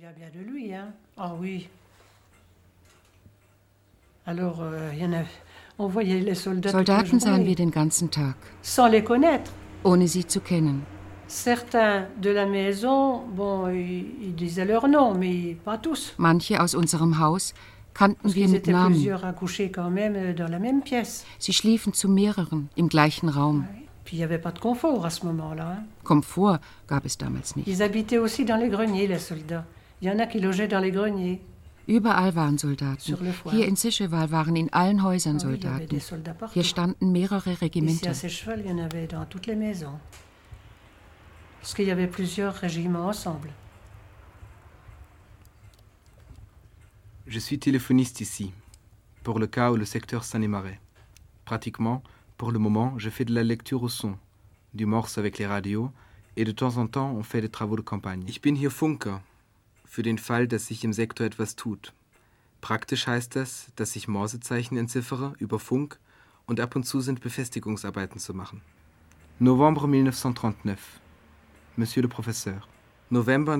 bien de lui, hein. Ah oui. Alors, on voyait les soldats Soldaten sahen wir den ganzen Tag, sans les connaître. ohne sie zu kennen. Certains de la maison, bon, ils disaient leur nom, mais pas tous. Manche aus unserem Haus kannten Parce wir qu'ils mit étaient Namen. plusieurs à coucher quand même dans la même pièce. Sie schliefen zu mehreren im gleichen Raum. Ouais. Puis il n'y avait pas de confort à ce moment-là. Hein. Komfort gab es damals nicht. Ils habitaient aussi dans les greniers, les soldats. Il y en a qui logeaient dans les greniers. Überall waren Soldaten. Sur le foin. Hier in Sischeval waren in allen Häusern Ah oui, il y avait Soldaten. des soldats partout. Hier standen mehrere Ici Regimenter. à Sécheval, il y en avait dans toutes les maisons. Parce qu'il y avait plusieurs régiments ensemble. Je suis téléphoniste ici, pour le cas où le secteur s'en émarait. Pratiquement, pour le moment, je fais de la lecture au son, du Morse avec les radios, et de temps en temps, on fait des travaux de campagne. Ich bin hier Funker, für den Fall, dass sich im Sektor etwas tut. Praktisch heißt das, dass ich Morsezeichen entziffere über Funk und ab und zu sind Befestigungsarbeiten zu machen. Novembre 1939. Monsieur le Professeur. November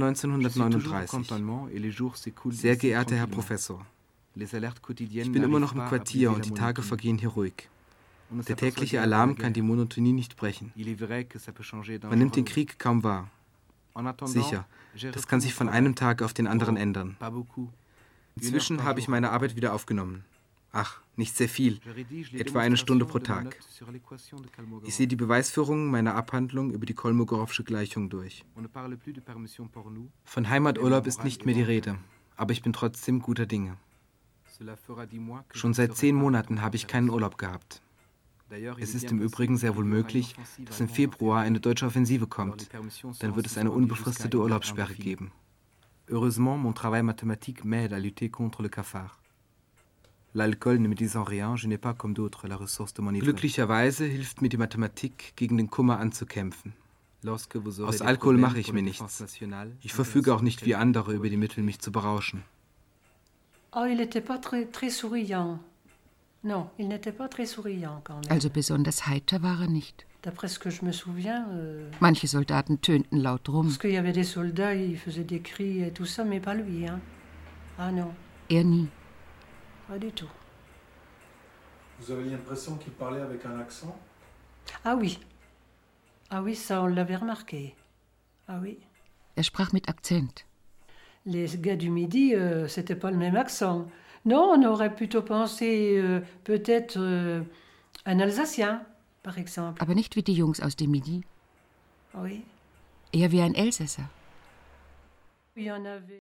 1939. Sehr geehrter Herr Professor. Ich bin immer noch im Quartier und die Tage vergehen hier ruhig. Der tägliche Alarm kann die Monotonie nicht brechen. Man nimmt den Krieg kaum wahr. Sicher, das kann sich von einem Tag auf den anderen ändern. Inzwischen habe ich meine Arbeit wieder aufgenommen. Ach, nicht sehr viel, etwa 1 Stunde pro Tag. Ich sehe die Beweisführungen meiner Abhandlung über die Kolmogorowsche Gleichung durch. Von Heimaturlaub ist nicht mehr die Rede, aber ich bin trotzdem guter Dinge. Schon seit 10 Monaten habe ich keinen Urlaub gehabt. Es ist im Übrigen sehr wohl möglich, dass im Februar eine deutsche Offensive kommt. Dann wird es eine unbefristete Urlaubssperre geben. Heureusement, mon travail mathématique m'aide à lutter contre le cafard. L'alcool ne me disant rien, je n'ai pas comme d'autres la ressource de mon idole. Glücklicherweise hilft mir die Mathematik, gegen den Kummer anzukämpfen. Aus Alkohol mache ich mir nichts. Ich verfüge auch nicht wie andere über die Mittel, mich zu berauschen. Oh, il n'était pas très souriant. Non, il n'était pas très souriant quand même. Also besonders heiter war er nicht. D'après ce que je me souviens. Manche Soldaten tönten laut rum. Parce qu'il y avait des soldats, ils faisaient des cris et tout ça, mais pas lui, hein. Ah non. Er nie. Pas du tout. Vous avez l'impression qu'il parlait avec un accent? Ah oui. Ah oui, ça on l'avait remarqué. Ah oui. Er sprach mit Akzent. Les gars du Midi, c'était pas le même accent. Non, on aurait plutôt pensé peut-être un Alsacien, par exemple. Aber nicht wie die Jungs aus dem Midi. Oui. Eher wie ein Elsässer. Il y en avait.